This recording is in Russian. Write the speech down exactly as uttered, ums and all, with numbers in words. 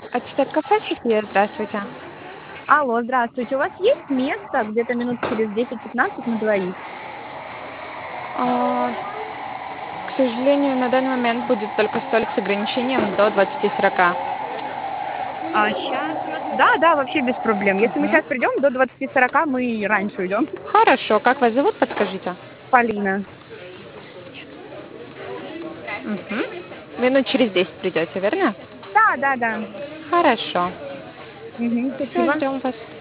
Ацтек кафе, София, здравствуйте. Алло, здравствуйте. У вас есть место где-то минут через десять-пятнадцать на двоих? А, к сожалению, на данный момент будет только столик с ограничением до двадцати сорока. А сейчас? Да, да, вообще без проблем. Если мы Мгм. сейчас придем, до двадцати сорока мы и раньше уйдем. Хорошо. Как вас зовут, подскажите? Полина. Мгм. Минут через десять придете, верно? Да, да, да. Хорошо. Мгм, Все, спасибо. ждем вас.